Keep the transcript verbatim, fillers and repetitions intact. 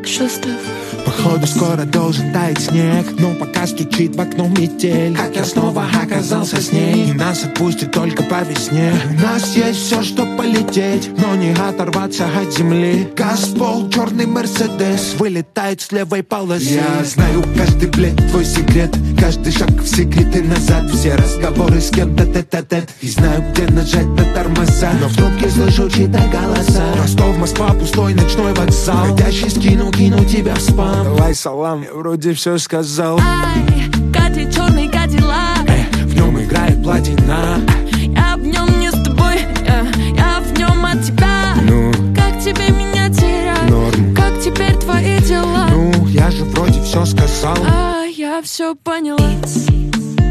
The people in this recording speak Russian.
шестых. Походу скоро должен таять снег, но пока стучит в окно метель. Как я снова оказался с ней, и нас отпустит только по весне. У нас есть все, чтоб полететь, но не оторваться от земли. Газ, пол, черный Мерседес вылетает с левой полосы. Я знаю каждый, блядь, твой секрет, каждый шаг в секреты назад. Все разговоры с кем-то тет-а-тет, и знаю, где нажать на тормоза. Но в трубке слышу чьи-то голоса. Ростов, Москва, пустой ночной вокзал. Ходящий скину, кину тебя в спам. Давай салам, я вроде все сказал. Ай, Катя, черный Кадиллак, э, в нем играет платина. Я в нем не с тобой, я, я в нем от тебя. Ну, как тебе меня терять? Норм. Как теперь твои дела? Ну, я же вроде все сказал. А я все поняла.